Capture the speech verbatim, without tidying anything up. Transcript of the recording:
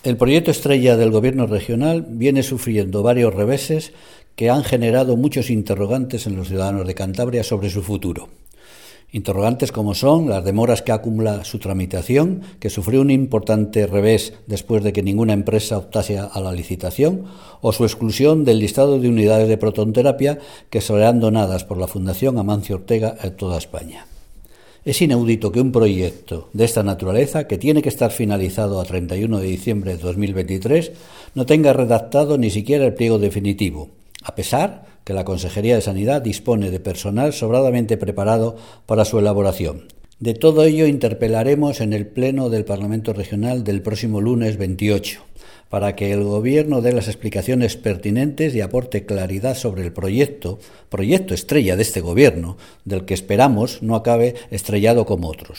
El proyecto estrella del Gobierno regional viene sufriendo varios reveses que han generado muchos interrogantes en los ciudadanos de Cantabria sobre su futuro. Interrogantes como son las demoras que acumula su tramitación, que sufrió un importante revés después de que ninguna empresa optase a la licitación, o su exclusión del listado de unidades de protonterapia que serán donadas por la Fundación Amancio Ortega a toda España. Es inaudito que un proyecto de esta naturaleza, que tiene que estar finalizado a treinta y uno de diciembre de dos mil veintitrés, no tenga redactado ni siquiera el pliego definitivo, a pesar que la Consejería de Sanidad dispone de personal sobradamente preparado para su elaboración. De todo ello interpelaremos en el Pleno del Parlamento Regional del próximo lunes veintiocho, para que el Gobierno dé las explicaciones pertinentes y aporte claridad sobre el proyecto, proyecto estrella de este Gobierno, del que esperamos no acabe estrellado como otros.